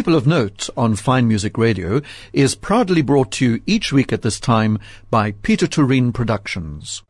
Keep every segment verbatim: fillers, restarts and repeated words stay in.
People of Note on Fine Music Radio is proudly brought to you each week at this time by Peter Tureen Productions.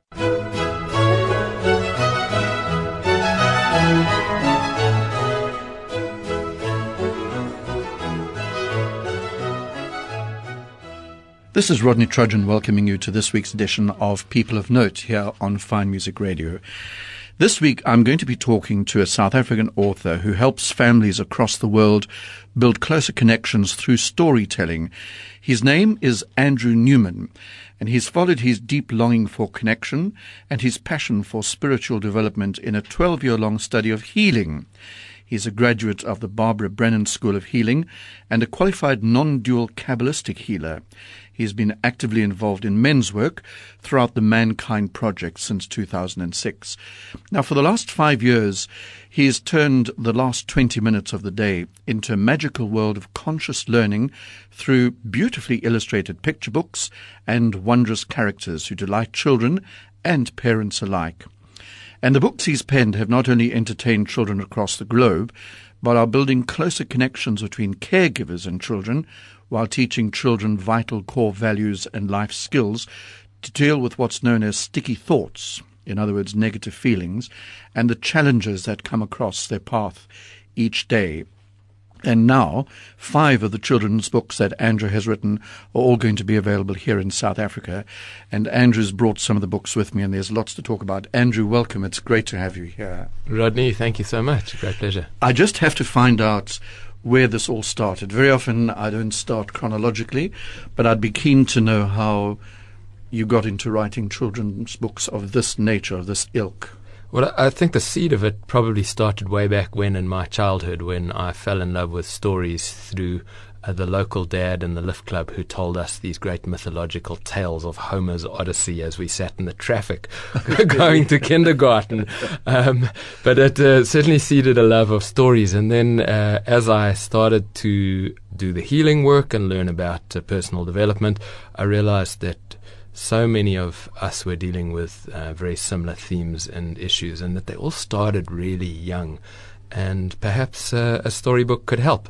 This is Rodney Trudgeon welcoming you to this week's edition of People of Note here on Fine Music Radio. This week I'm going to be talking to a South African author who helps families across the world build closer connections through storytelling. His name is Andrew Newman, and he's followed his deep longing for connection and his passion for spiritual development in a twelve-year-long study of healing. He's a graduate of the Barbara Brennan School of Healing and a qualified non-dual Kabbalistic healer. He's been actively involved in men's work throughout the Mankind Project since two thousand six. Now, for the last five years, he has turned the last twenty minutes of the day into a magical world of conscious learning through beautifully illustrated picture books and wondrous characters who delight children and parents alike. And the books he's penned have not only entertained children across the globe, but are building closer connections between caregivers and children, while teaching children vital core values and life skills to deal with what's known as sticky thoughts, in other words, negative feelings, and the challenges that come across their path each day. And now, five of the children's books that Andrew has written are all going to be available here in South Africa. And Andrew's brought some of the books with me, and there's lots to talk about. Andrew, welcome. It's great to have you here. Rodney, thank you so much. Great pleasure. I just have to find out where this all started. Very often I don't start chronologically, but I'd be keen to know how you got into writing children's books of this nature, of this ilk. Well, I think the seed of it probably started way back when in my childhood, when I fell in love with stories through uh, the local dad in the lift club who told us these great mythological tales of Homer's Odyssey as we sat in the traffic going to kindergarten. Um, but it uh, certainly seeded a love of stories. And then uh, as I started to do the healing work and learn about uh, personal development, I realized that so many of us were dealing with uh, very similar themes and issues, and that they all started really young, and perhaps uh, a storybook could help.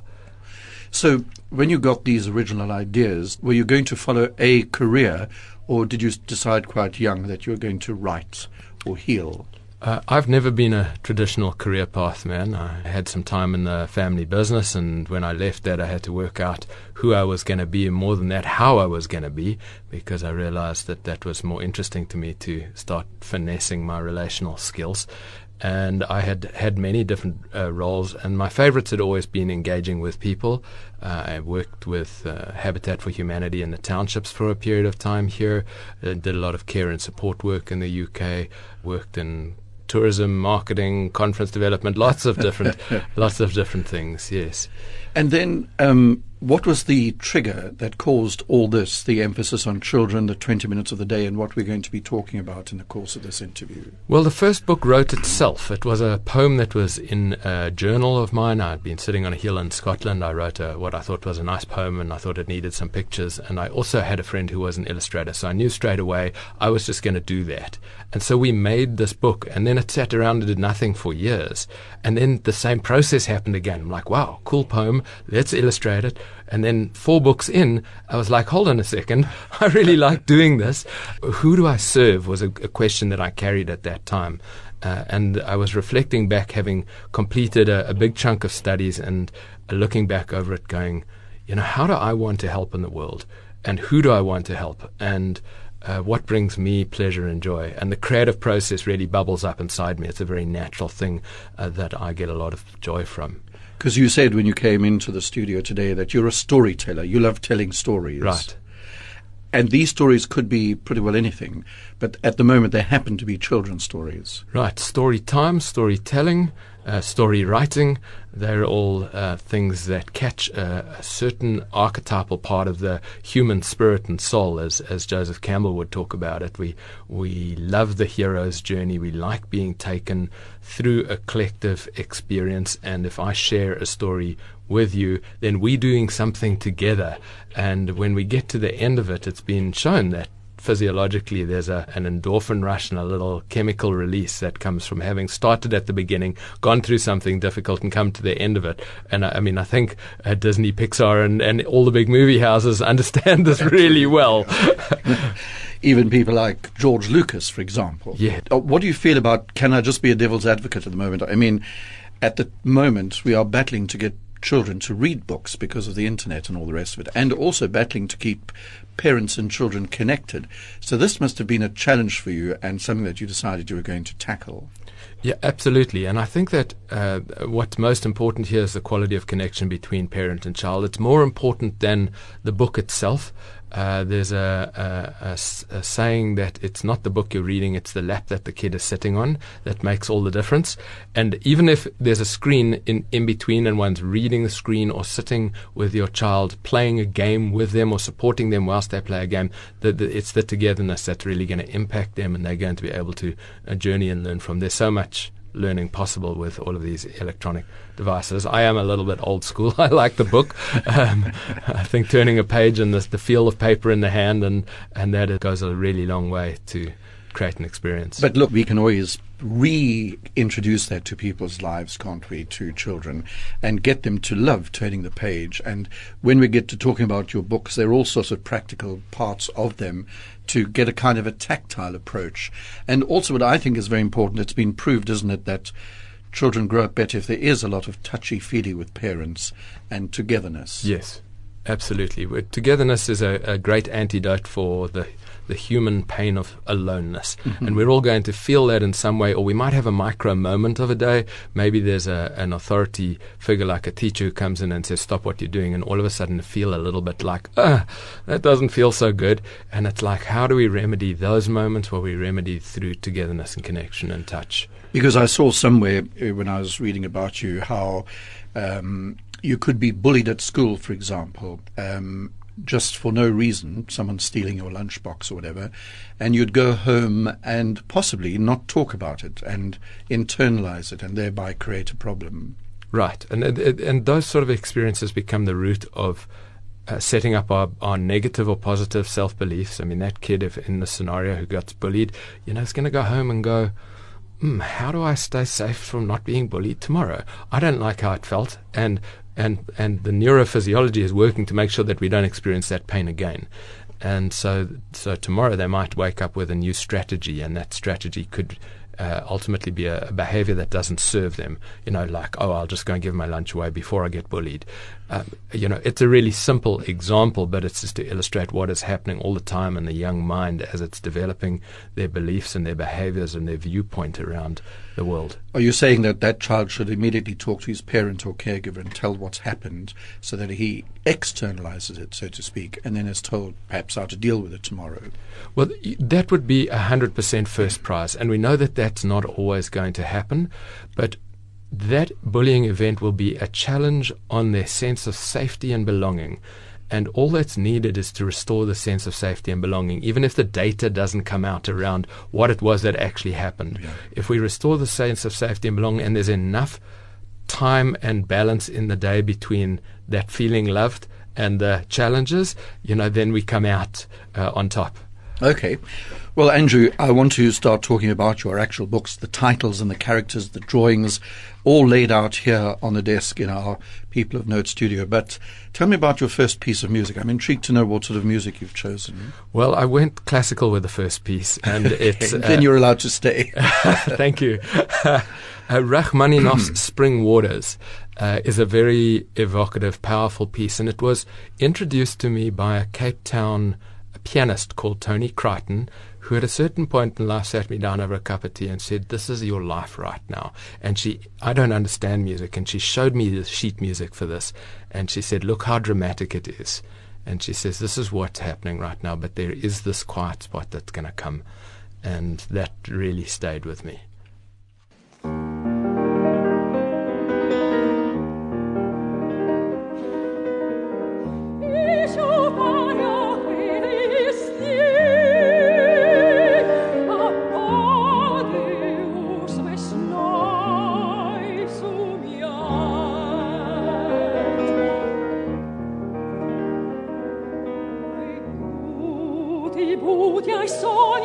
So when you got these original ideas, were you going to follow a career, or did you decide quite young that you were going to write or heal? Uh, I've never been a traditional career path man. I had some time in the family business, and when I left that, I had to work out who I was going to be, and more than that, how I was going to be, because I realized that that was more interesting to me, to start finessing my relational skills. And I had had many different uh, roles, and my favorites had always been engaging with people. Uh, I worked with uh, Habitat for Humanity in the townships for a period of time here, uh, did a lot of care and support work in the U K, worked in tourism, marketing, conference development, lots of different, lots of different things. Yes. And then, um, what was the trigger that caused all this? The emphasis on children, the twenty minutes of the day, and what we're going to be talking about in the course of this interview. Well, the first book wrote itself. It was a poem that was in a journal of mine. I'd been sitting on a hill in Scotland. I wrote a, what I thought was a nice poem, and I thought it needed some pictures. And I also had a friend who was an illustrator, so I knew straight away I was just going to do that. And so we made this book, and then it sat around and did nothing for years. And then the same process happened again. I'm like, wow, cool poem, let's illustrate it. And then four books in, I was like, hold on a second, I really like doing this. Who do I serve was a, a question that I carried at that time. Uh, and I was reflecting back, having completed a, a big chunk of studies, and uh, looking back over it going, you know, how do I want to help in the world? And who do I want to help? And uh, what brings me pleasure and joy? And the creative process really bubbles up inside me. It's a very natural thing uh, that I get a lot of joy from. Because you said when you came into the studio today that you're a storyteller. You love telling stories. Right. And these stories could be pretty well anything, but at the moment they happen to be children's stories. Right. Story time, storytelling, uh, story writing, they're all uh, things that catch uh, a certain archetypal part of the human spirit and soul, as as Joseph Campbell would talk about it. We we love the hero's journey. We like being taken through a collective experience, and if I share a story with you, then we're doing something together. And when we get to the end of it, it's been shown that physiologically there's a, an endorphin rush and a little chemical release that comes from having started at the beginning, gone through something difficult and come to the end of it. And I, I mean, I think uh, Disney, Pixar and, and all the big movie houses understand this really well. Even people like George Lucas, for example. Yeah. What do you feel about, can I just be a devil's advocate at the moment? I mean, at the moment, we are battling to get children to read books because of the internet and all the rest of it, and also battling to keep parents and children connected. So this must have been a challenge for you and something that you decided you were going to tackle. Yeah, absolutely. And I think that uh, what's most important here is the quality of connection between parent and child. It's more important than the book itself. Uh, there's a, a, a, a saying that it's not the book you're reading, it's the lap that the kid is sitting on that makes all the difference. And even if there's a screen in, in between and one's reading the screen or sitting with your child, playing a game with them or supporting them whilst they play a game, the, the, it's the togetherness that's really going to impact them, and they're going to be able to uh, journey and learn from. There's so much learning possible with all of these electronic devices. I am a little bit old school. I like the book. Um, I think turning a page and the, the feel of paper in the hand, and, and that it goes a really long way to create an experience. But look, we can always reintroduce that to people's lives, can't we, to children, and get them to love turning the page. And when we get to talking about your books, there are all sorts of practical parts of them to get a kind of a tactile approach. And also what I think is very important, it's been proved, isn't it, that children grow up better if there is a lot of touchy-feely with parents and togetherness. Yes, absolutely. Togetherness is a, a great antidote for the the human pain of aloneness. Mm-hmm. And we're all going to feel that in some way, or we might have a micro moment of a day. Maybe there's a, an authority figure like a teacher who comes in and says, stop what you're doing, and all of a sudden feel a little bit like, ah, that doesn't feel so good. And it's like, how do we remedy those moments? Well, we remedy through togetherness and connection and touch. Because I saw somewhere uh, when I was reading about you how um, you could be bullied at school, for example, um, just for no reason, someone stealing your lunchbox or whatever, and you'd go home and possibly not talk about it and internalize it and thereby create a problem. Right. And and, and those sort of experiences become the root of uh, setting up our, our negative or positive self-beliefs. I mean, that kid, if in the scenario who gets bullied, you know, is going to go home and go, mm, how do I stay safe from not being bullied tomorrow? I don't like how it felt. And And and the neurophysiology is working to make sure that we don't experience that pain again. And so so tomorrow they might wake up with a new strategy, and that strategy could uh, ultimately be a, a behavior that doesn't serve them. You know, like, oh, I'll just go and give my lunch away before I get bullied. Um, you know, it's a really simple example, but it's just to illustrate what is happening all the time in the young mind as it's developing their beliefs and their behaviors and their viewpoint around the world. Are you saying that that child should immediately talk to his parent or caregiver and tell what's happened so that he externalizes it, so to speak, and then is told perhaps how to deal with it tomorrow? Well, that would be one hundred percent first prize, and we know that that's not always going to happen, but that bullying event will be a challenge on their sense of safety and belonging. And all that's needed is to restore the sense of safety and belonging, even if the data doesn't come out around what it was that actually happened. Yeah. If we restore the sense of safety and belonging, and there's enough time and balance in the day between that feeling loved and the challenges, you know, then we come out uh, on top. Okay. Well, Andrew, I want to start talking about your actual books, the titles and the characters, the drawings, all laid out here on the desk in our People of Note studio. But tell me about your first piece of music. I'm intrigued to know what sort of music you've chosen. Well, I went classical with the first piece, and it's... then uh, you're allowed to stay. Thank you. uh, Rachmaninoff's Spring Waters uh, is a very evocative, powerful piece, and it was introduced to me by a Cape Town pianist called Tony Crichton, who at a certain point in life sat me down over a cup of tea and said, this is your life right now. And she, I don't understand music, and she showed me the sheet music for this, and she said, look how dramatic it is. And she says, this is what's happening right now, but there is this quiet spot that's going to come. And that really stayed with me. Budia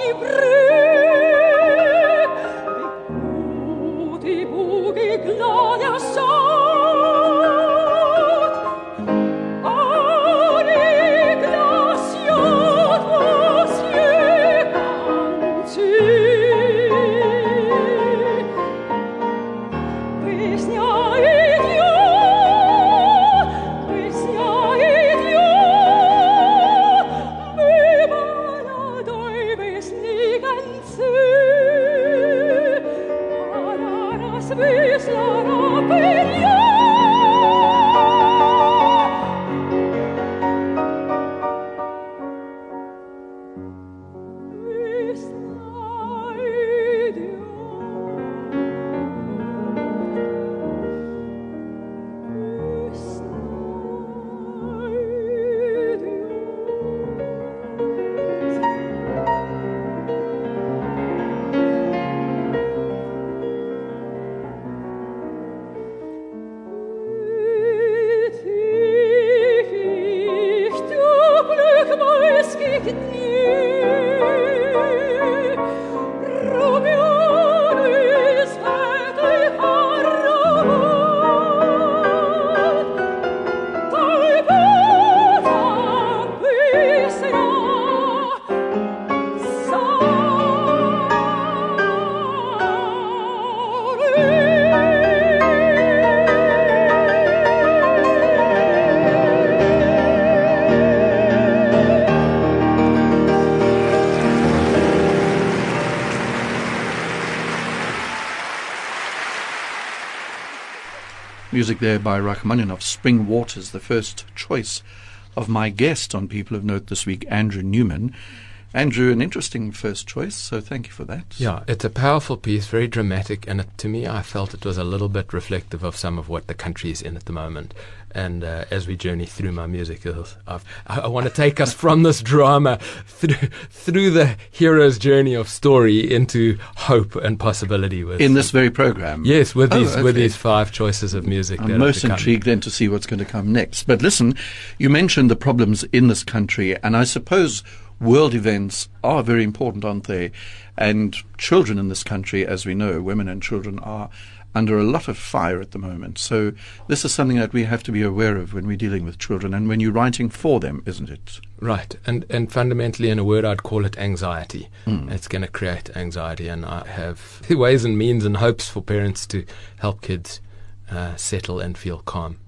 Music there by Rachmaninoff, Spring Waters, the first choice of my guest on People of Note this week, Andrew Newman. Andrew, an interesting first choice, so thank you for that. Yeah, it's a powerful piece, very dramatic, and it, to me, I felt it was a little bit reflective of some of what the country is in at the moment. And uh, as we journey through my music, I've, I, I want to take us from this drama through, through the hero's journey of story into hope and possibility. With in this very program? Yes, with oh, these okay. with these five choices of music. I'm most intrigued then to see what's going to come next. But listen, you mentioned the problems in this country, and I suppose world events are very important, aren't they? And children in this country, as we know, women and children are under a lot of fire at the moment. So this is something that we have to be aware of when we're dealing with children and when you're writing for them, isn't it? Right. And and fundamentally, in a word, I'd call it anxiety. Mm. It's going to create anxiety. And I have ways and means and hopes for parents to help kids uh, settle and feel calm.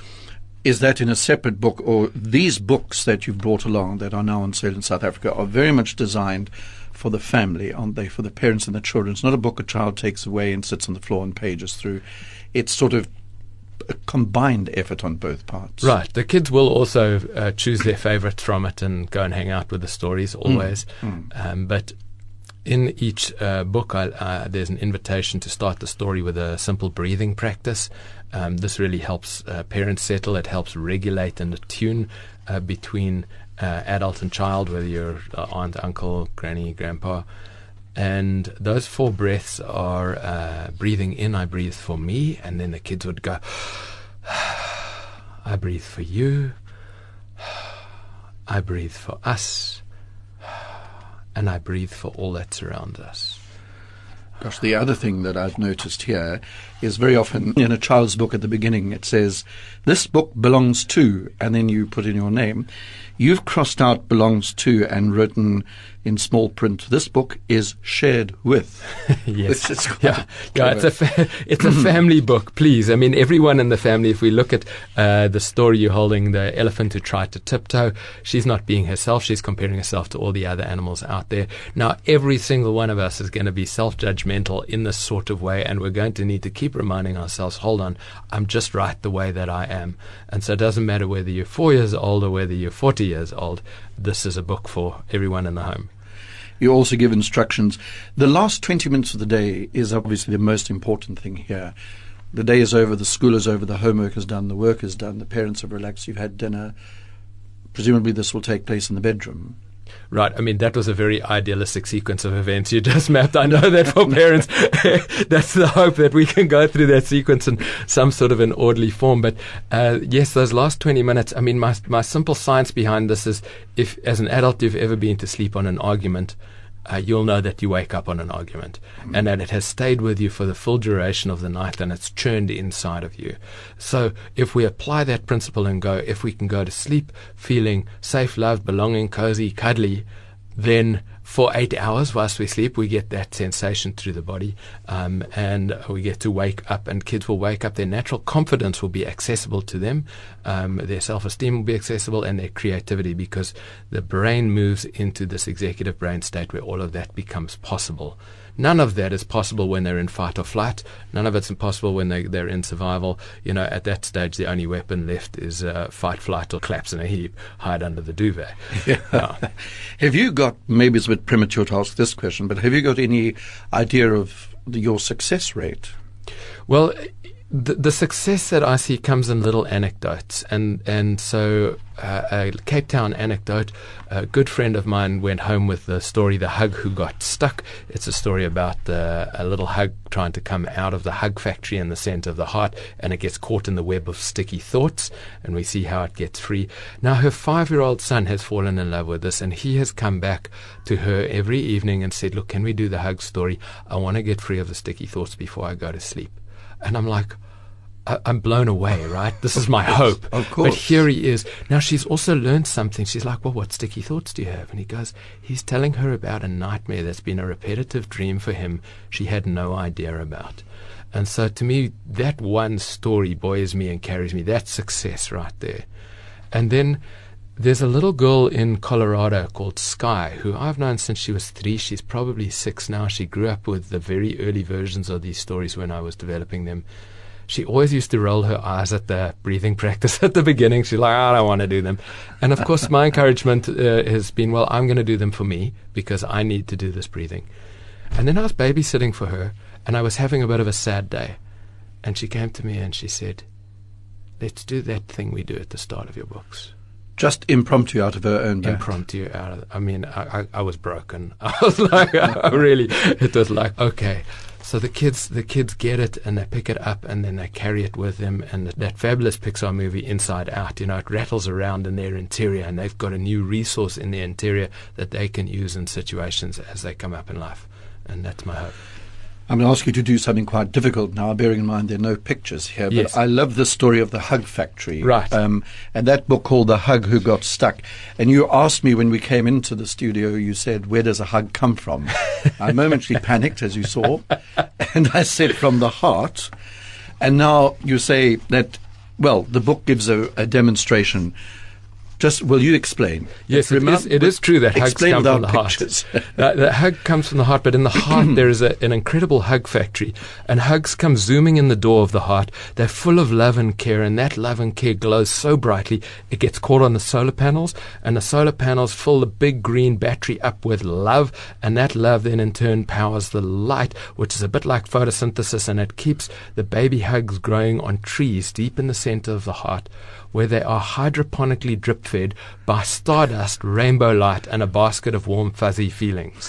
Is that in a separate book, or these books that you've brought along that are now on sale in South Africa are very much designed for the family, aren't they, for the parents and the children? It's not a book a child takes away and sits on the floor and pages through. It's sort of a combined effort on both parts. Right. The kids will also uh, choose their favorites from it and go and hang out with the stories always. Mm. Mm. Um, but in each uh, book, I, uh, there's an invitation to start the story with a simple breathing practice. Um, this really helps uh, parents settle. It helps regulate and attune uh, between uh, adult and child, whether you're uh, aunt, uncle, granny, grandpa. And those four breaths are uh, breathing in, I breathe for me, and then the kids would go, I breathe for you, I breathe for us, and I breathe for all that surrounds us. Gosh, the other thing that I've noticed here is very often in a child's book at the beginning it says, this book belongs to, and then you put in your name. You've crossed out belongs to and written in small print, this book is shared with. Yes. It's, it's yeah, yeah it's, a fa- it's a family book, please. I mean, everyone in the family, if we look at uh, the story you're holding, the elephant who tried to tiptoe, she's not being herself. She's comparing herself to all the other animals out there. Now, every single one of us is going to be self-judgmental in this sort of way, and we're going to need to keep reminding ourselves, hold on, I'm just right the way that I am. And so it doesn't matter whether you're four years old or whether you're forty years old, this is a book for everyone in the home. You also give instructions. The last twenty minutes of the day is obviously the most important thing here. The day is over, the school is over, the homework is done, the work is done, the parents have relaxed, you've had dinner. Presumably this will take place in the bedroom. Right. I mean, that was a very idealistic sequence of events you just mapped. I know that for parents, that's the hope that we can go through that sequence in some sort of an orderly form. But uh, yes, those last twenty minutes, I mean, my my simple science behind this is if, as an adult, you've ever been to sleep on an argument, uh, you'll know that you wake up on an argument mm. and that it has stayed with you for the full duration of the night and it's churned inside of you. So if we apply that principle and go, if we can go to sleep feeling safe, loved, belonging, cozy, cuddly, then for eight hours whilst we sleep, we get that sensation through the body, um, and we get to wake up, and kids will wake up. Their natural confidence will be accessible to them. Um, their self-esteem will be accessible, and their creativity, because the brain moves into this executive brain state where all of that becomes possible. None of that is possible when they're in fight or flight. None of it's impossible when they, they're in survival. You know, at that stage, the only weapon left is uh, fight, flight, or collapse in a heap, hide under the duvet. Yeah. Yeah. Have you got, maybe it's a bit premature to ask this question, but have you got any idea of the, your success rate? Well, the, the success that I see comes in little anecdotes. And, and so uh, a Cape Town anecdote, a good friend of mine went home with the story, The Hug Who Got Stuck. It's a story about uh, a little hug trying to come out of the hug factory in the center of the heart, and it gets caught in the web of sticky thoughts, and we see how it gets free. Now, her five-year-old son has fallen in love with this, and he has come back to her every evening and said, look, can we do the hug story? I want to get free of the sticky thoughts before I go to sleep. And I'm like, I'm blown away, right? This is my hope. Of course. But here he is. Now, she's also learned something. She's like, well, what sticky thoughts do you have? And he goes, he's telling her about a nightmare that's been a repetitive dream for him she had no idea about. And so to me, that one story buoys me and carries me. That's success right there. And then there's a little girl in Colorado called Sky, who I've known since she was three. She's probably six now. She grew up with the very early versions of these stories when I was developing them. She always used to roll her eyes at the breathing practice at the beginning. She's like, I don't want to do them. And of course, my encouragement uh, has been, well, I'm going to do them for me because I need to do this breathing. And then I was babysitting for her, and I was having a bit of a sad day. And she came to me and she said, let's do that thing we do at the start of your books. Just impromptu out of her own back. Impromptu out of, I mean, I, I, I was broken. I was like, I really, it was like, okay. So the kids, the kids get it and they pick it up and then they carry it with them. And that fabulous Pixar movie, Inside Out, you know, it rattles around in their interior, and they've got a new resource in their interior that they can use in situations as they come up in life. And that's my hope. I'm going to ask you to do something quite difficult now, bearing in mind there are no pictures here. But yes. I love the story of the Hug Factory. Right. Um, and that book called The Hug Who Got Stuck. And you asked me when we came into the studio, you said, where does a hug come from? I momentarily panicked, as you saw. And I said, from the heart. And now you say that, well, the book gives a, a demonstration. Just, will you explain? Yes, it, is, it is true that hugs come from the pictures. heart. uh, the hug comes from the heart, but in the heart there is a, an incredible hug factory. And hugs come zooming in the door of the heart. They're full of love and care, and that love and care glows so brightly it gets caught on the solar panels, and the solar panels fill the big green battery up with love, and that love then in turn powers the light, which is a bit like photosynthesis, and it keeps the baby hugs growing on trees deep in the center of the heart, where they are hydroponically drip-fed by stardust, rainbow light, and a basket of warm, fuzzy feelings.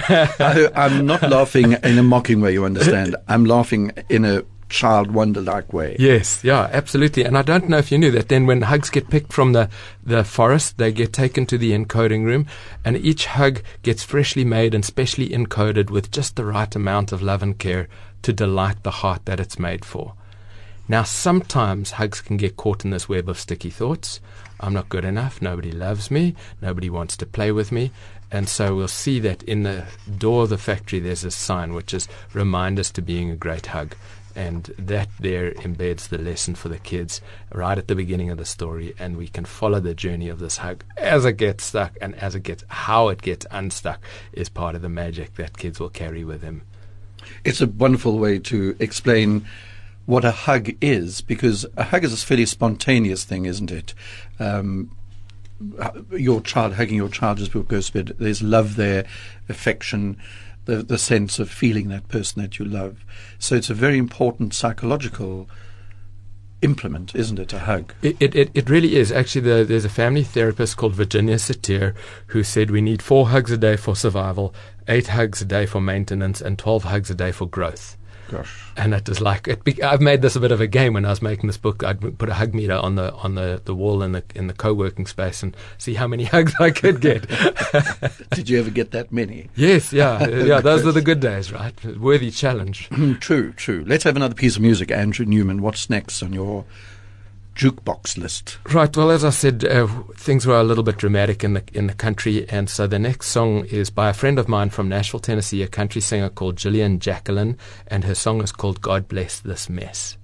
I, I'm not laughing in a mocking way, you understand. I'm laughing in a child wonder-like way. Yes, yeah, absolutely. And I don't know if you knew that then when hugs get picked from the, the forest, they get taken to the encoding room, and each hug gets freshly made and specially encoded with just the right amount of love and care to delight the heart that it's made for. Now, sometimes hugs can get caught in this web of sticky thoughts. I'm not good enough. Nobody loves me. Nobody wants to play with me. And so we'll see that in the door of the factory, there's a sign which is remind us to being a great hug. And that there embeds the lesson for the kids right at the beginning of the story. And we can follow the journey of this hug as it gets stuck, and as it gets, how it gets unstuck is part of the magic that kids will carry with them. It's a wonderful way to explain what a hug is, because a hug is a fairly spontaneous thing, isn't it? Um, your child, hugging your child, as book goes to bed, there's love there, affection, the, the sense of feeling that person that you love. So it's a very important psychological implement, isn't it, a hug? It it, it really is. Actually, the, there's a family therapist called Virginia Satir who said we need four hugs a day for survival, eight hugs a day for maintenance, and twelve hugs a day for growth. Gosh. And it was like, it be, I've made this a bit of a game when I was making this book. I'd put a hug meter on the on the, the wall in the in the co-working space and see how many hugs I could get. Did you ever get that many? Yes, yeah. yeah. Those were the good days, right? Worthy challenge. True, true. Let's have another piece of music. Andrew Newman, what's next on your jukebox list? Right. Well, as I said, uh, things were a little bit dramatic in the in the country, and so the next song is by a friend of mine from Nashville, Tennessee, a country singer called Gillian Jacqueline, and her song is called "God Bless This Mess."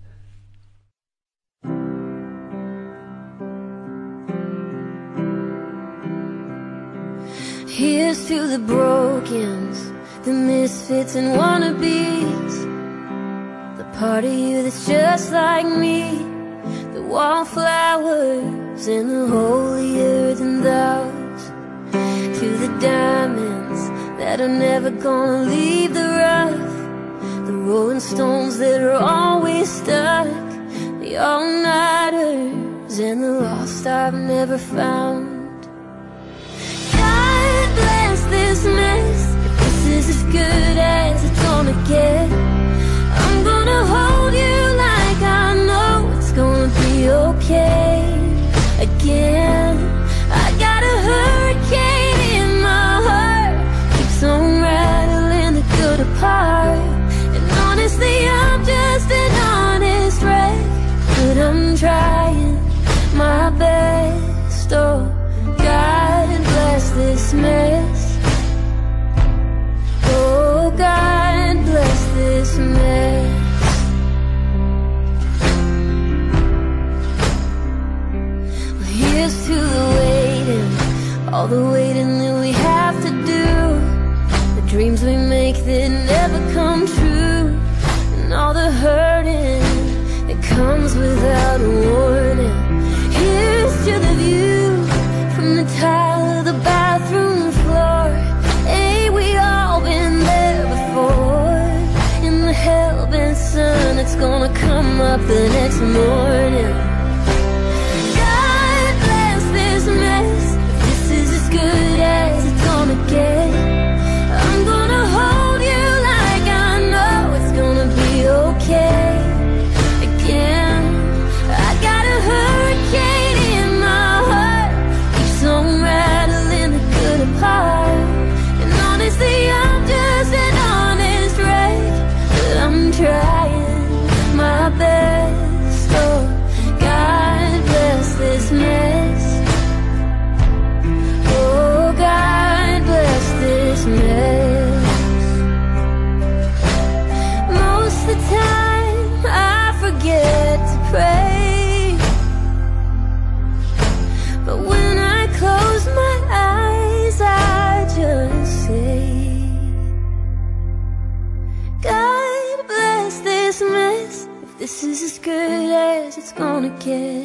Here's to the brokens, the misfits and wannabes, the part of you that's just like me, the wallflowers and the holy earthen thous, to the diamonds that are never gonna leave the rough, the rolling stones that are always stuck, the all-nighters and the lost I've never found. God bless this mess, if this is as good as it's gonna get. I'm gonna hold you like I know it's gonna be okay. Again, I got a hurricane in my heart, keeps on rattling the good apart. And honestly, I'm just an honest wreck, but I'm trying my best. Oh, God bless this mess. Oh, God bless this mess. Here's to the waiting, all the waiting that we have to do, the dreams we make that never come true, and all the hurting that comes without a warning. Here's to the view from the tile of the bathroom floor. Ain't we all been there before? In the hell-bent sun that's gonna come up the next morning. Mess, if this is as good as it's gonna get. I'm gonna hold you like I know it's gonna be okay. Again, I got a hurricane in my heart, keeps on rattling the good apart. And honestly, I'm just an honest wreck, but I'm trying my best. Oh, God bless this mess. God bless this mess. Most of the time I forget to pray, but when I close my eyes I just say, God bless this mess, if this is as good as it's gonna get.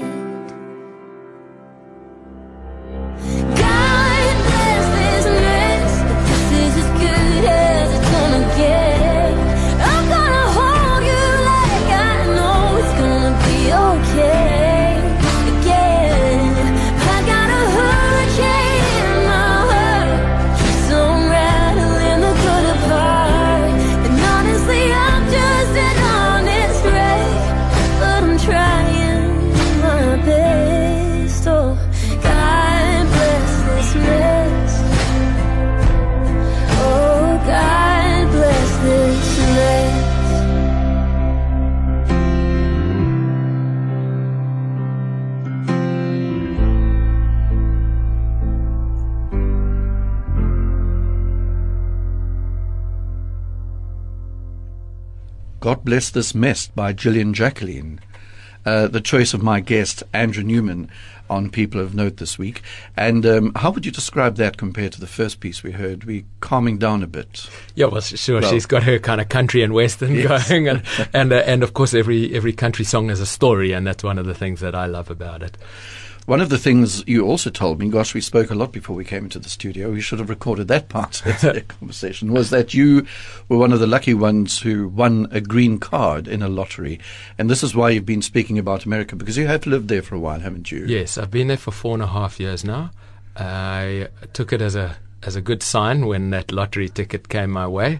God Bless This Mess by Gillian Jacqueline. Uh, the choice of my guest, Andrew Newman, on People of Note this week. And um, how would you describe that compared to the first piece we heard? We calming down a bit. Yeah, well, sure. Well, she's got her kind of country and western yes. going, and and, uh, and of course, every every country song has a story, and that's one of the things that I love about it. One of the things you also told me, gosh, we spoke a lot before we came into the studio, we should have recorded that part of the conversation, was that you were one of the lucky ones who won a green card in a lottery. And this is why you've been speaking about America, because you have lived there for a while, haven't you? Yes, I've been there for four and a half years now. I took it as a as a good sign when that lottery ticket came my way.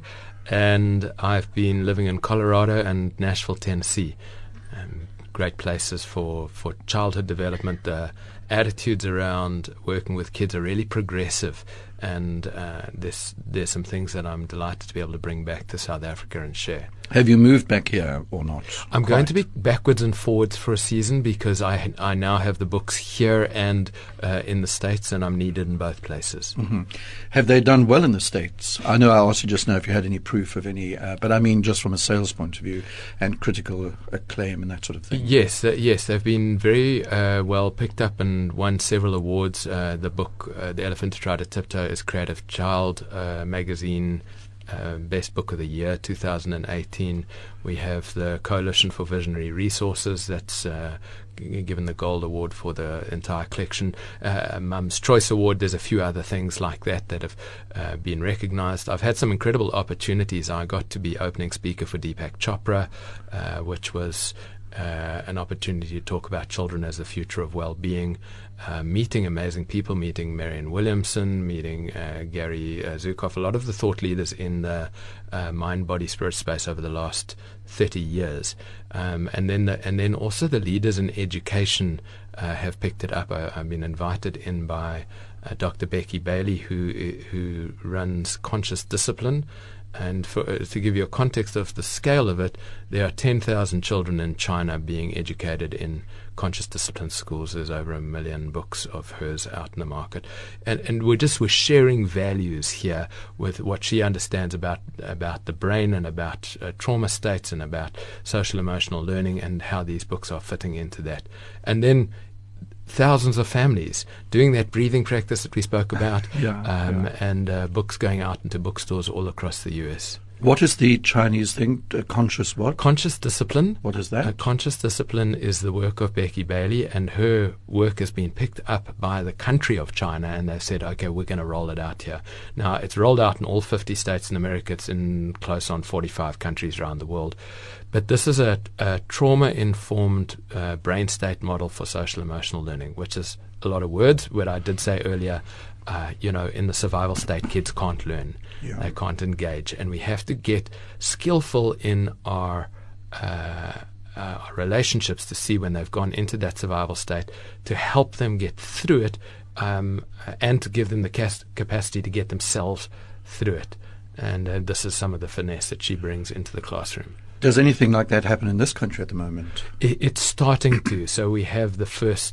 And I've been living in Colorado and Nashville, Tennessee. Um, great places for, for childhood development. The attitudes around working with kids are really progressive. And uh, there's, there's some things that I'm delighted to be able to bring back to South Africa and share. Have you moved back here or not? I'm Quite. going to be backwards and forwards for a season because I I now have the books here and uh, in the States, and I'm needed in both places. Mm-hmm. Have they done well in the States? I know I asked you just now if you had any proof of any, uh, but I mean just from a sales point of view and critical acclaim and that sort of thing. Yes, uh, yes, they've been very uh, well picked up and won several awards. Uh, the book, uh, The Elephant Who Tried to Tiptoe, is Creative Child uh, magazine. Uh, Best Book of the Year, two thousand eighteen. We have the Coalition for Visionary Resources that's uh, g- given the Gold Award for the entire collection. Uh, Mum's Choice Award. There's a few other things like that that have uh, been recognized. I've had some incredible opportunities. I got to be opening speaker for Deepak Chopra, uh, which was Uh, an opportunity to talk about children as the future of well-being, uh, meeting amazing people, meeting Marianne Williamson, meeting uh, Gary uh, Zukav, a lot of the thought leaders in the uh, mind, body, spirit space over the last thirty years. Um, and then the, and then also the leaders in education uh, have picked it up. I, I've been invited in by uh, Doctor Becky Bailey, who who runs Conscious Discipline. And for, uh, to give you a context of the scale of it, there are ten thousand children in China being educated in conscious discipline schools. There's over a million books of hers out in the market. And, and we're just we're sharing values here with what she understands about, about the brain and about uh, trauma states and about social emotional learning and how these books are fitting into that. And then thousands of families doing that breathing practice that we spoke about, yeah, um, yeah. and uh, books going out into bookstores all across the U S. What is the Chinese thing? Uh, conscious what? Conscious discipline. What is that? Uh, conscious discipline is the work of Becky Bailey, and her work has been picked up by the country of China, and they've said, okay, we're going to roll it out here. Now, it's rolled out in all fifty states in America. It's in close on forty-five countries around the world. But this is a, a trauma-informed uh, brain state model for social emotional learning, which is a lot of words. What I did say earlier, uh, you know, in the survival state, kids can't learn. Yeah. They can't engage. And we have to get skillful in our, uh, uh, our relationships to see when they've gone into that survival state, to help them get through it, um, and to give them the cas- capacity to get themselves through it. And uh, this is some of the finesse that she brings into the classroom. Does anything like that happen in this country at the moment? It, it's starting to. So we have the first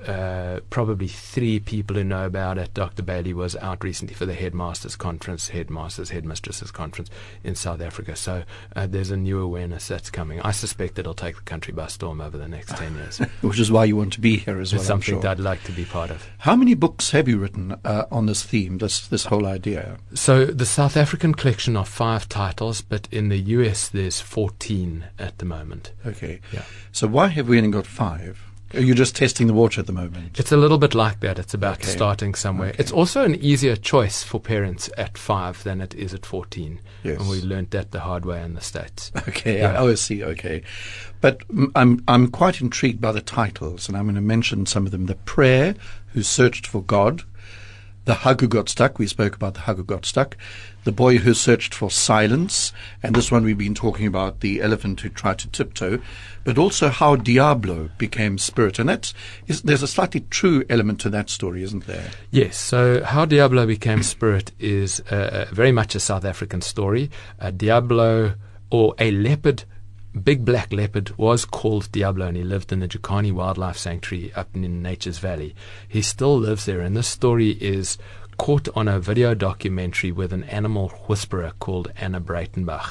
uh, probably three people who know about it. Doctor Bailey was out recently for the Headmasters Conference, Headmasters, Headmistresses Conference in South Africa. So uh, there's a new awareness that's coming. I suspect it'll take the country by storm over the next ten years. Which is why you want to be here as well. It's something I'm sure. that I'd like to be part of. How many books have you written uh, on this theme, this this whole idea? So the South African collection are five titles, but in the U S there's fourteen at the moment. Okay. Yeah. So why have we only got five? Are you just testing the water at the moment? It's a little bit like that. It's about Okay. starting somewhere. Okay. It's also an easier choice for parents at five than it is at fourteen. Yes. And we learned that the hard way in the States. Okay, Yeah. I always see. Okay, but mm, I'm I'm quite intrigued by the titles, and I'm going to mention some of them: The Prayer Who Searched for God, The Hug Who Got Stuck. We spoke about The Hug Who Got Stuck. The Boy Who Searched for Silence, and this one we've been talking about, The Elephant Who Tried to Tiptoe, but also how Diablo became spirit, and that's is, there's a slightly true element to that story, isn't there? Yes, so how Diablo became spirit is uh, very much a South African story. Uh, Diablo, or a leopard, big black leopard, was called Diablo, and he lived in the Jukani Wildlife Sanctuary up in Nature's Valley. He still lives there, and this story is caught on a video documentary with an animal whisperer called Anna Breitenbach.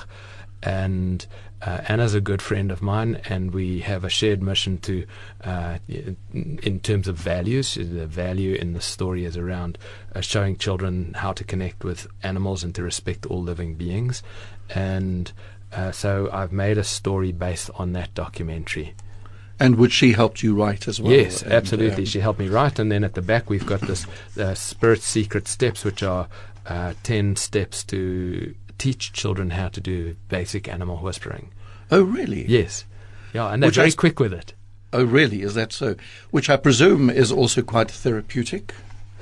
And uh, Anna's a good friend of mine, and we have a shared mission to, uh, in terms of values, the value in the story is around uh, showing children how to connect with animals and to respect all living beings. And uh, so I've made a story based on that documentary. And which she helped you write as well? Yes, and, absolutely. um, She helped me write, and then at the back we've got this uh, Spirit Secret Steps, which are uh, ten steps to teach children how to do basic animal whispering. Oh, really? Yes. Yeah, and they're Which very I- quick with it. Oh, really? Is that so? Which I presume is also quite therapeutic.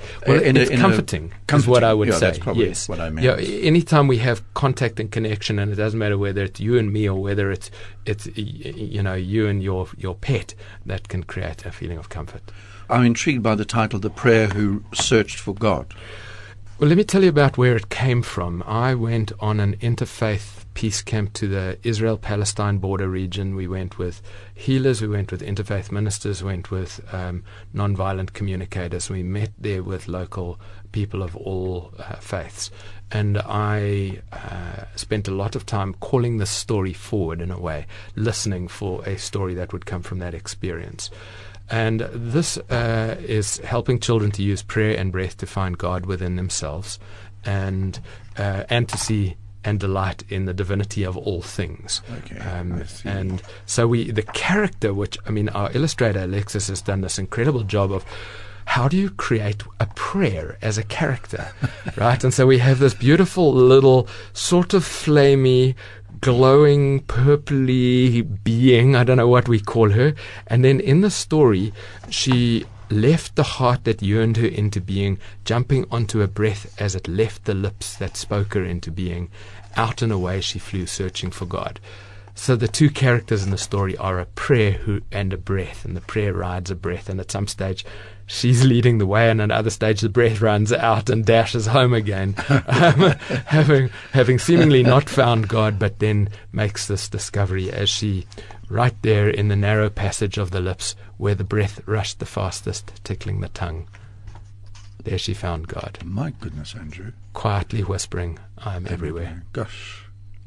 Well, in a- it's in a comforting, is comforting- what I would yeah, say. that's probably yes. what I meant. Yeah, anytime we have contact and connection, and it doesn't matter whether it's you and me or whether it's it's y- you know you and your your pet, that can create a feeling of comfort. I'm intrigued by the title, The Prayer Who Searched for God. Well, let me tell you about where it came from. I went on an interfaith peace camp to the Israel-Palestine border region. We went with healers, we went with interfaith ministers, went with um, non-violent communicators. We met there with local people of all uh, faiths. And I uh, spent a lot of time calling the story forward in a way, listening for a story that would come from that experience. And this uh, is helping children to use prayer and breath to find God within themselves, and uh, and to see and delight in the divinity of all things. Okay, um, I see. And so we, the character, which I mean, our illustrator Alexis has done this incredible job of. How do you create a prayer as a character, right? And so we have this beautiful little sort of flamey, glowing, purpley being. I don't know what we call her. And then in the story, she left the heart that yearned her into being, jumping onto a breath as it left the lips that spoke her into being. Out and away she flew, searching for God. So the two characters in the story are a prayer who, and a breath, and the prayer rides a breath, and at some stage she's leading the way, and at another stage the breath runs out and dashes home again, um, having having seemingly not found God, but then makes this discovery as she, right there in the narrow passage of the lips where the breath rushed the fastest, tickling the tongue, there she found God, My goodness, Andrew. quietly whispering, "I am everywhere." Gosh.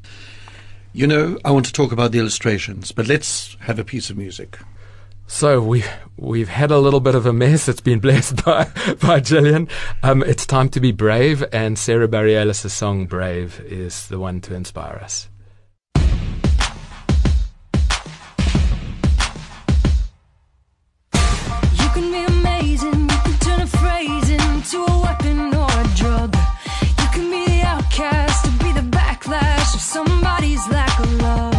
You know, I want to talk about the illustrations, but let's have a piece of music. So we we've had a little bit of a mess. It's been blessed by by Gillian. Um, it's time to be brave, and Sarah Bareilles' song "Brave" is the one to inspire us. You can be amazing, you can turn a phrase into a weapon or a drug. You can be the outcast to be the backlash of somebody's lack of love.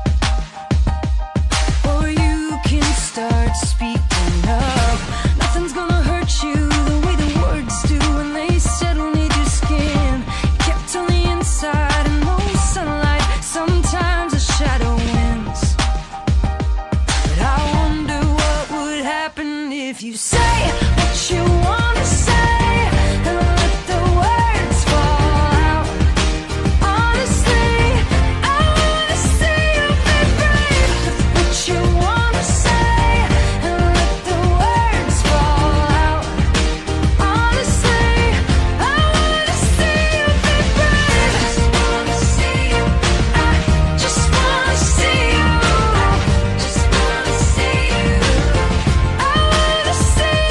Or you can start speaking up. Nothing's gonna hurt you the way the words do when they settle near your skin. Kept on the inside and no sunlight, sometimes a shadow wins. But I wonder what would happen if you say what you wanna say and let the words fall out. Honestly, I wanna see you be brave with what you wanna say and let the words fall out. Honestly, I wanna see you be brave. I just wanna see you. I just wanna see you. I just wanna see you. I wanna see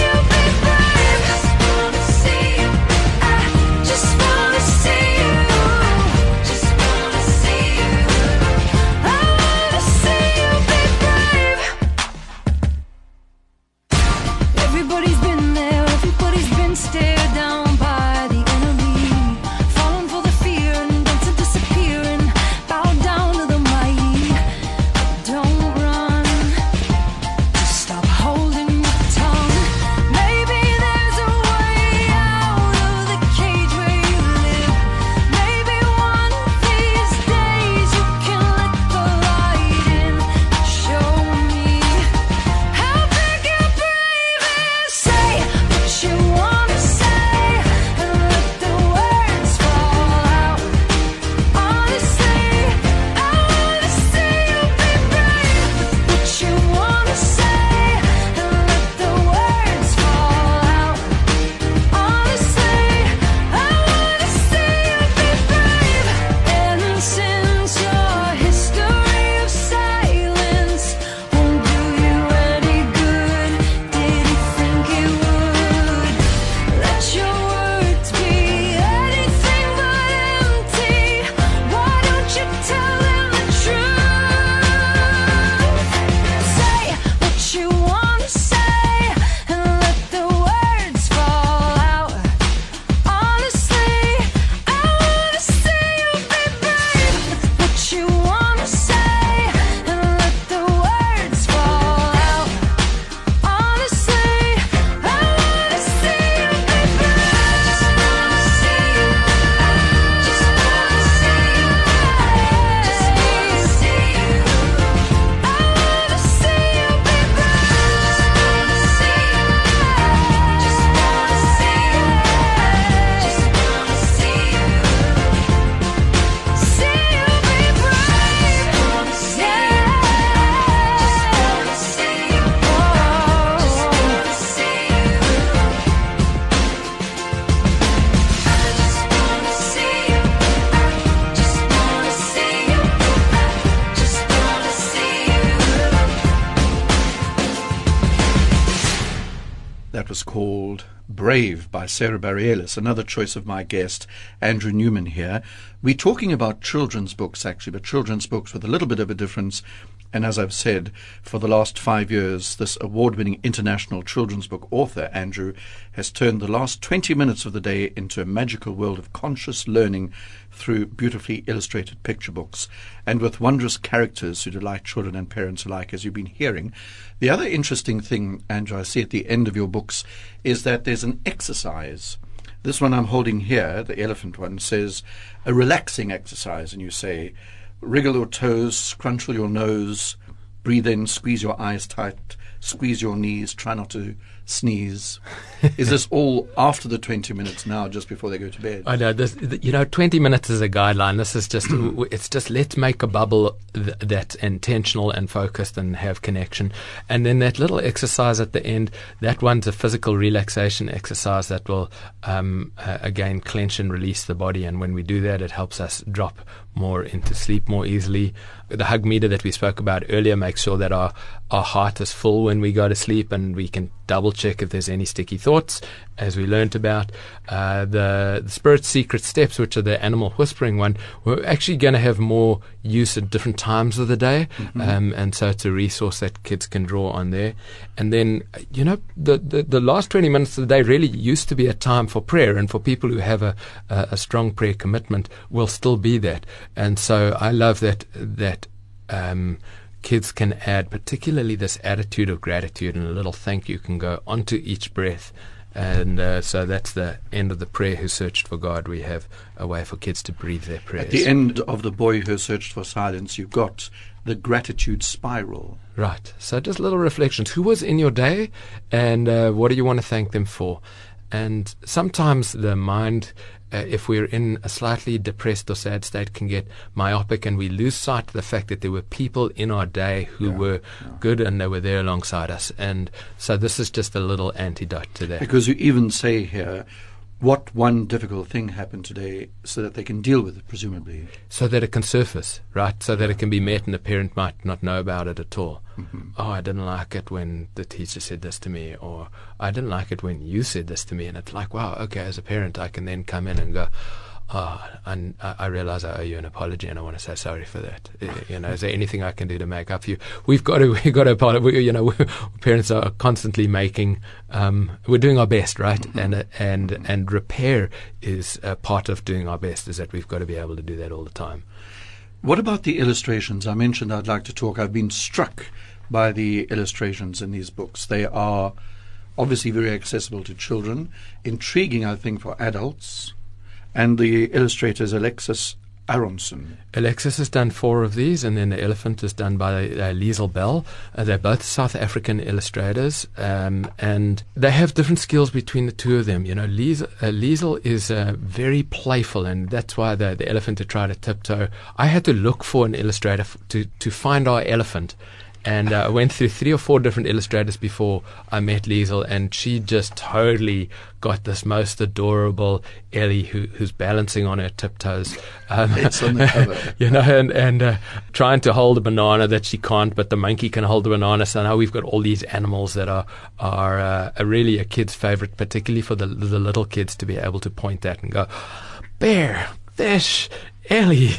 was called Brave by Sarah Bareilles, another choice of my guest, Andrew Newman here. We're talking about children's books, actually, but children's books with a little bit of a difference. And as I've said, for the last five years, this award-winning international children's book author, Andrew, has turned the last twenty minutes of the day into a magical world of conscious learning through beautifully illustrated picture books, and with wondrous characters who delight children and parents alike, as you've been hearing. The other interesting thing, Andrew, I see at the end of your books, is that there's an exercise. This one I'm holding here, the elephant one, says a relaxing exercise, and you say, wriggle your toes, scrunch your nose, breathe in, squeeze your eyes tight, squeeze your knees, try not to sneeze. Is this all after the twenty minutes now, just before they go to bed? I know. This, you know, twenty minutes is a guideline. This is just, it's just let's make a bubble th- that's intentional and focused and have connection. And then that little exercise at the end, that one's a physical relaxation exercise that will, um, uh, again, clench and release the body. And when we do that, it helps us drop more into sleep more easily. The hug meter that we spoke about earlier makes sure that our, our heart is full when we go to sleep, and we can double check if there's any sticky thoughts, as we learnt about. Uh, the, the Spirit Secret Steps, which are the animal whispering one, we're actually going to have more use at different times of the day. Mm-hmm. Um, and so it's a resource that kids can draw on there. And then, you know, the, the, the last twenty minutes of the day really used to be a time for prayer, and for people who have a, a, a strong prayer commitment will still be that. And so I love that, that, um, kids can add particularly this attitude of gratitude, and a little thank you can go onto each breath. And uh, so that's the end of the prayer who searched for God. We have a way for kids to breathe their prayers. At the end of the boy who searched for silence, you've got the gratitude spiral. Right. So just little reflections. Who was in your day, and uh, what do you want to thank them for? And sometimes the mind, Uh, if we're in a slightly depressed or sad state, can get myopic, and we lose sight of the fact that there were people in our day who yeah, were yeah. good, and they were there alongside us. And so this is just a little antidote to that. Because you even say here, what one difficult thing happened today, so that they can deal with it, presumably. So that it can surface, right? So that it can be met, and the parent might not know about it at all. Mm-hmm. Oh, I didn't like it when the teacher said this to me, or I didn't like it when you said this to me. And it's like, wow, okay, as a parent, I can then come in and go, oh, and I realize I owe you an apology, and I want to say sorry for that. You know, is there anything I can do to make up for you? We've got to, we've got to apologize. You know, parents are constantly making. Um, we're doing our best, right? Mm-hmm. And and and repair is a part of doing our best. Is that we've got to be able to do that all the time. What about the illustrations? I mentioned I'd like to talk. I've been struck by the illustrations in these books. They are obviously very accessible to children, intriguing, I think, for adults. And the illustrator is Alexis Aronson. Alexis has done four of these, and then the elephant is done by uh, Liesel Bell. Uh, they're both South African illustrators, um, and they have different skills between the two of them. You know, Liesel, uh, Liesel is uh, very playful, and that's why the, the elephant had tried to tiptoe. I had to look for an illustrator f- to, to find our elephant. And I uh, went through three or four different illustrators before I met Liesel, and she just totally got this most adorable Ellie who, who's balancing on her tiptoes. Um, it's on the cover. You know, and, and uh, trying to hold a banana that she can't, but the monkey can hold the banana. So now we've got all these animals that are, are, uh, are really a kid's favorite, particularly for the, the little kids to be able to point at and go, bear, fish, Ellie.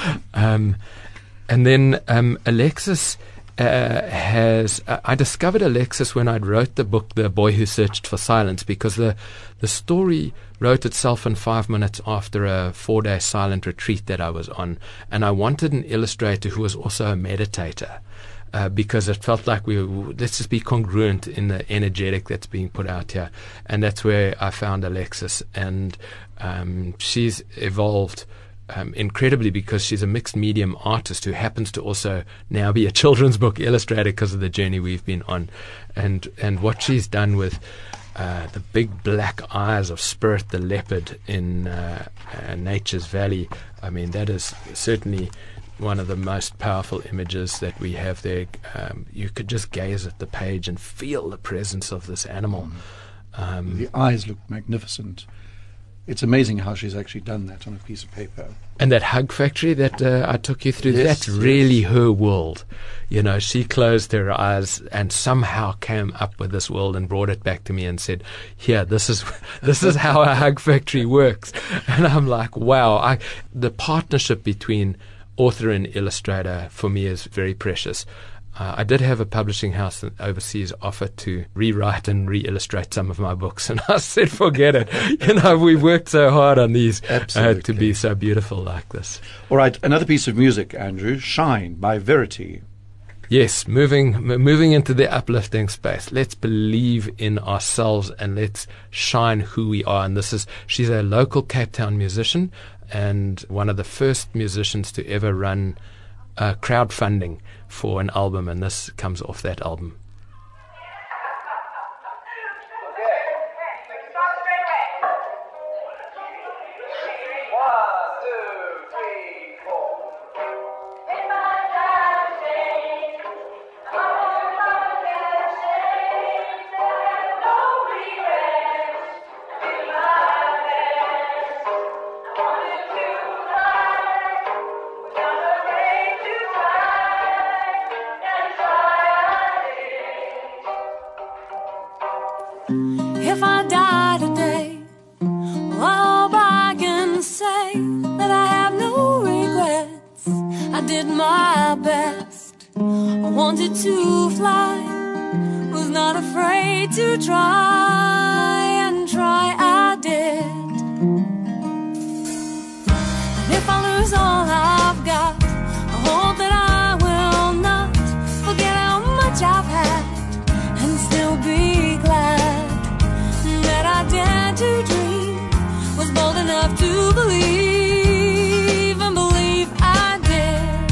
um, and then um, Alexis... Uh, has uh, I discovered Alexis when I wrote the book The Boy Who Searched for Silence, because the the story wrote itself in five minutes after a four-day silent retreat that I was on, and I wanted an illustrator who was also a meditator. Uh, because it felt like we were, let's just be congruent in the energetic that's being put out here. And that's where I found Alexis, and um, she's evolved Um, incredibly, because she's a mixed medium artist who happens to also now be a children's book illustrator because of the journey we've been on. And and what she's done with uh, the big black eyes of Spirit the leopard in uh, uh, Nature's Valley, I mean, that is certainly one of the most powerful images that we have there. Um, you could just gaze at the page and feel the presence of this animal. Mm. Um, the eyes look magnificent. It's amazing how she's actually done that on a piece of paper. And that Hug Factory that uh, I took you through, Yes, that's yes. really her world. You know, she closed her eyes and somehow came up with this world and brought it back to me and said, here, this is this is how a Hug Factory works. And I'm like, wow. I, the partnership between author and illustrator for me is very precious. Uh, I did have a publishing house overseas offer to rewrite and re-illustrate some of my books, and I said, forget it. You know, we've worked so hard on these uh, to be so beautiful like this. All right, another piece of music, Andrew, Shine by Verity. Yes, moving m- moving into the uplifting space. Let's believe in ourselves and let's shine who we are. And this is, she's a local Cape Town musician and one of the first musicians to ever run uh, crowdfunding for an album, and this comes off that album. If I die today, well, I hope I can say that I have no regrets. I did my best. I wanted to fly, was not afraid to try, and try I did. And if I lose all I've got, I hope that I will not forget how much I've had and still be glad that I dared to dream, was bold enough to believe, and believe I did.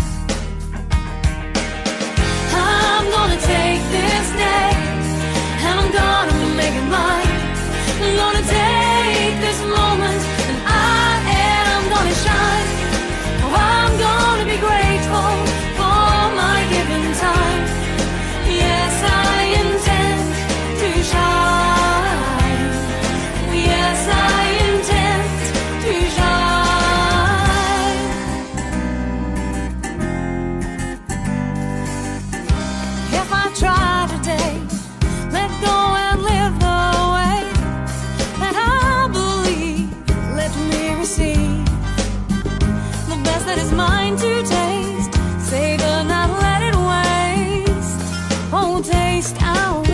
I'm gonna take this day, and I'm gonna make it mine. I'm gonna take this moment, and I am gonna shine. Oh, I'm gonna be grateful for my given time. Yes, I intend to shine. Yes, I intend to shine. If I try today, let go and live the way that I believe, let me receive the best that is mine to taste. Savor, not let it waste. Oh, taste I will.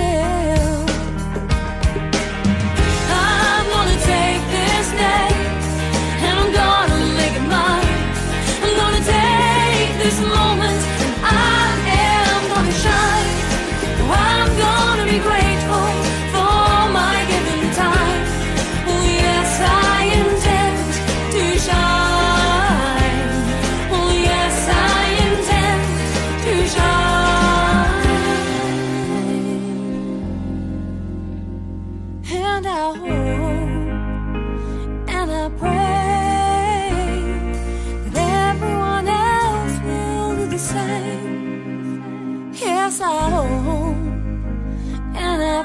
This moment, and I am gonna shine. Oh, I'm gonna be grateful for my given time. Oh, yes, I intend to shine. Oh, yes, I intend to shine. And I hope and I pray same. Yes, I hope and I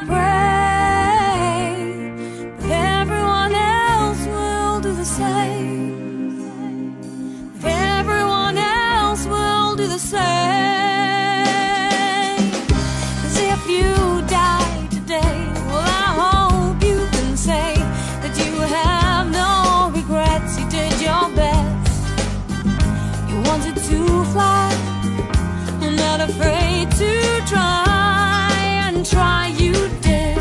pray that everyone else will do the same. That everyone else will do the same. 'Cause if you die today, well, I hope you can say that you have no regrets. You did your best. You wanted to fly, not afraid to try, and try you did.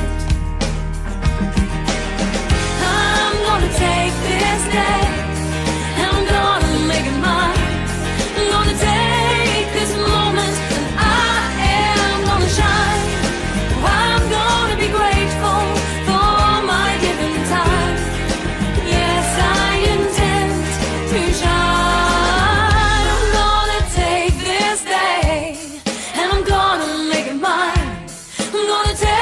I'm gonna take this day, and I'm gonna make it mine. I'm gonna take this moment, and I am gonna shine. Oh, I'm gonna be grateful for my given time. Yes, I intend to shine. I'm gonna take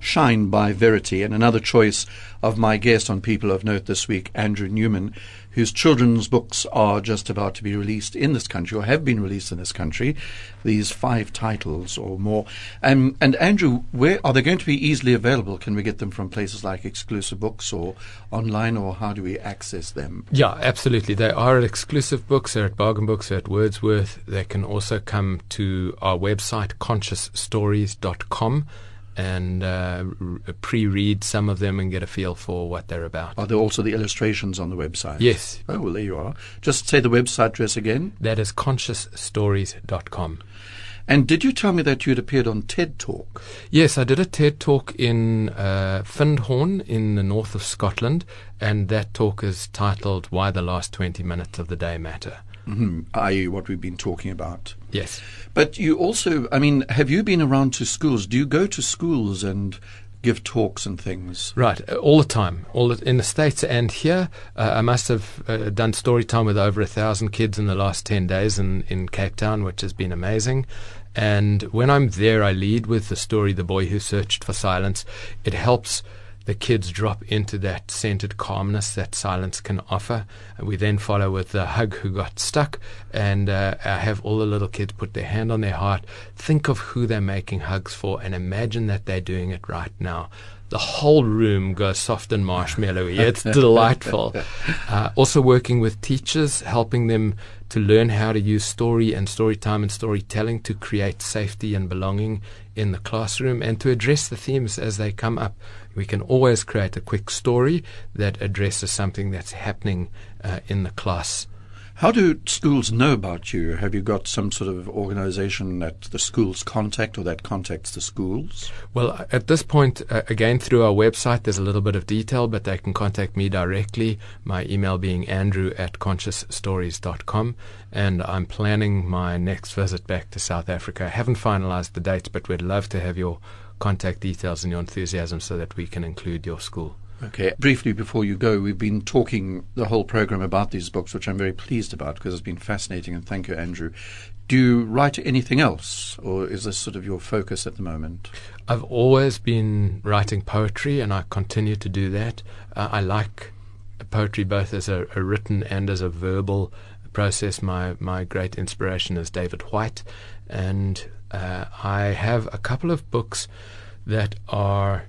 Shine by Verity, and another choice of my guest on People of Note this week, Andrew Newman, whose children's books are just about to be released in this country, or have been released in this country, these five titles or more. Um, and Andrew, where are they going to be easily available? Can we get them from places like Exclusive Books or online, or how do we access them? Yeah, absolutely. They are at Exclusive Books, they're at Bargain Books, they're at Wordsworth. They can also come to our website, conscious stories dot com. and uh, r- pre-read some of them and get a feel for what they're about. Are there also the illustrations on the website? Yes. Oh, well, there you are. Just say the website address again. That is conscious stories dot com. And did you tell me that you had appeared on TED Talk? Yes, I did a TED Talk in uh, Findhorn in the north of Scotland, and that talk is titled Why the Last twenty Minutes of the Day Matter. Mm-hmm. that is what we've been talking about. Yes. But you also, I mean, have you been around to schools? Do you go to schools and give talks and things? Right, uh, all the time, all the, in the States and here. Uh, I must have uh, done story time with over a thousand kids in the last ten days in, in Cape Town, which has been amazing. And when I'm there, I lead with the story, The Boy Who Searched for Silence. It helps the kids drop into that centered calmness that silence can offer. And we then follow with The Hug Who Got Stuck, and uh, I have all the little kids put their hand on their heart, think of who they're making hugs for, and imagine that they're doing it right now. The whole room goes soft and marshmallowy. It's delightful. Uh, also working with teachers, helping them to learn how to use story and story time and storytelling to create safety and belonging in the classroom and to address the themes as they come up. We can always create a quick story that addresses something that's happening uh, in the class. How do schools know about you? Have you got some sort of organization that the schools contact or that contacts the schools? Well, at this point, uh, again, through our website, there's a little bit of detail, but they can contact me directly, my email being andrew at conscious stories dot com. And I'm planning my next visit back to South Africa. I haven't finalized the dates, but we'd love to have your contact details and your enthusiasm so that we can include your school. Okay. Briefly before you go, we've been talking the whole program about these books, which I'm very pleased about because it's been fascinating, and thank you, Andrew. Do you write anything else, or is this sort of your focus at the moment? I've always been writing poetry, and I continue to do that. Uh, I like poetry both as a, a written and as a verbal process. My, my great inspiration is David White, and uh, I have a couple of books that are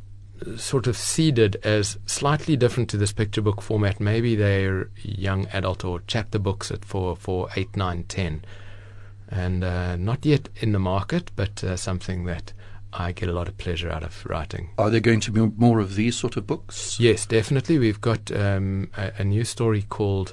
sort of seeded as slightly different to this picture book format. Maybe they're young adult or chapter books at for, for eight, nine, ten. And uh, not yet in the market, but uh, something that I get a lot of pleasure out of writing. Are there going to be more of these sort of books? Yes, definitely. We've got um, a, a new story called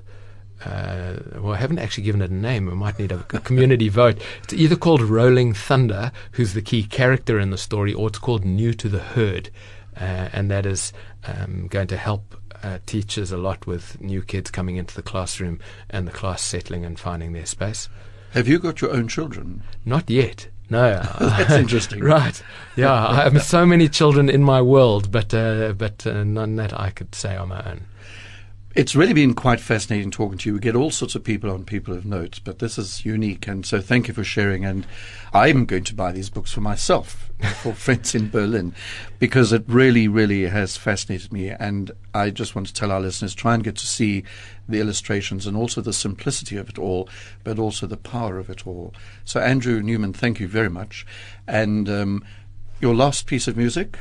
Uh, well, I haven't actually given it a name. We might need a, a community vote. It's either called Rolling Thunder, who's the key character in the story, or it's called New to the Herd. Uh, and that is um, going to help uh, teachers a lot with new kids coming into the classroom and the class settling and finding their space. Have you got your own children? Not yet. No. That's interesting. Right. Yeah, I have so many children in my world, but uh, but uh, none that I could say on my own. It's really been quite fascinating talking to you. We get all sorts of people on People of Note, but this is unique, and so thank you for sharing. And I'm going to buy these books for myself, for friends in Berlin, because it really, really has fascinated me. And I just want to tell our listeners, try and get to see the illustrations and also the simplicity of it all, but also the power of it all. So Andrew Newman, thank you very much. And um, your last piece of music?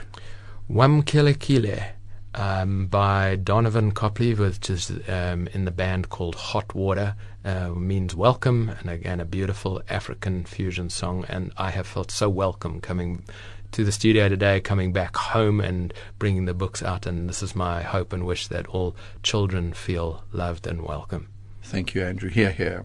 Wamkelekile. Um, by Donovan Copley, which is um, in the band called Hot Water, uh, means welcome, and again a beautiful African fusion song. And I have felt so welcome coming to the studio today, coming back home and bringing the books out, and this is my hope and wish that all children feel loved and welcome. Thank you, Andrew. Hear, hear.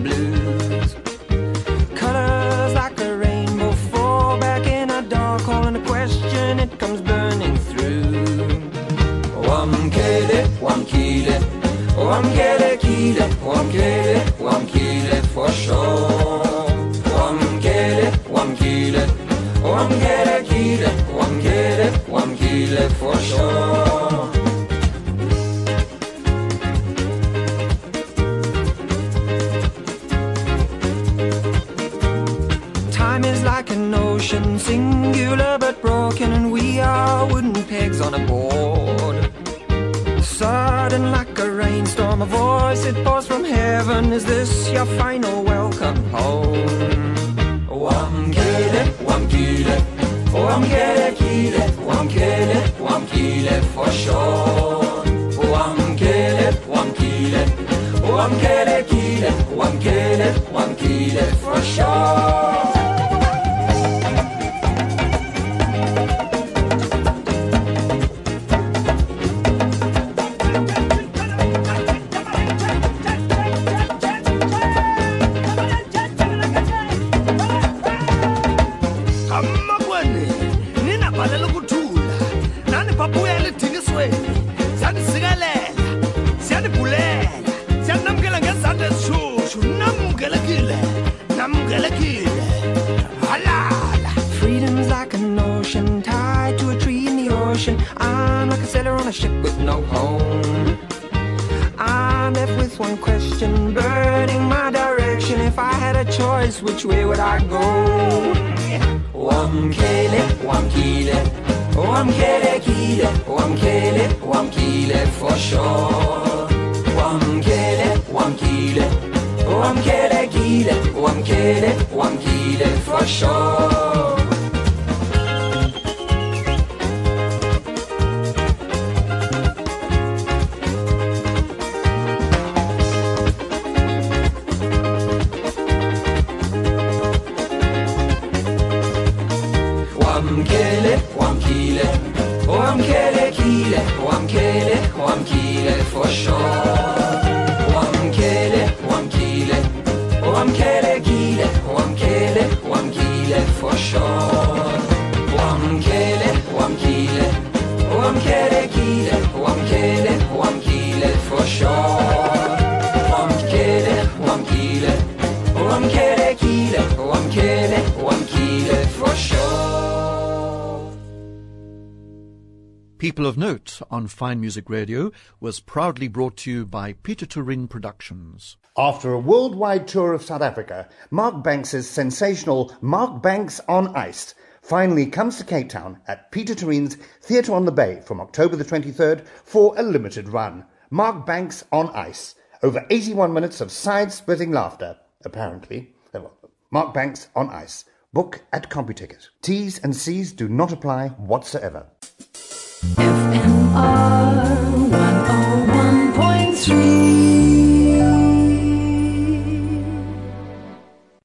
blues. Colors like a rainbow fall back in a dark hole, and a question, it comes burning through. Wamkele, wamkele, wamkele kile, wamkele, wamkele for sure. Wamkele, wamkele, wamkele kile, wamkele, wamkele for sure. Time is like an ocean, singular but broken, and we are wooden pegs on a board. Sudden like a rainstorm, a voice it pours from heaven. Is this your final welcome home? Wamkele, wamkele, wamkele kile, wamkele, wamkele for sure. Wamkele, wamkele, wamkele kile, wamkele, wamkele for sure. Freedom's like an ocean tied to a tree in the ocean. I'm like a sailor on a ship with no home. I'm left with one question, burning my direction. If I had a choice, which way would I go? Wamkele, wamkele, wamkele kile, wamkele, wamkele for sure. Wamkele, wamkele, wamkele kile, wamkele, wamkele for sure. Wamkele, wamkele, wamkele kile, wamkele, wamkele for sure. Wamkele, wamkele, wamkele kile, wamkele, wamkele for sure. Wamkele, wamkele, wamkele kile, wamkele, wamkele for sure. Wamkele, wamkele, wamkele kile, wamkele, wamkele for sure. People of Note on Fine Music Radio was proudly brought to you by Peter Turin Productions. After a worldwide tour of South Africa, Mark Banks' sensational Mark Banks on Ice finally comes to Cape Town at Peter Turin's Theatre on the Bay from October the twenty-third for a limited run. Mark Banks on Ice. Over eighty-one minutes of side-splitting laughter, apparently. Mark Banks on Ice. Book at CompuTicket. T's and C's do not apply whatsoever. F M R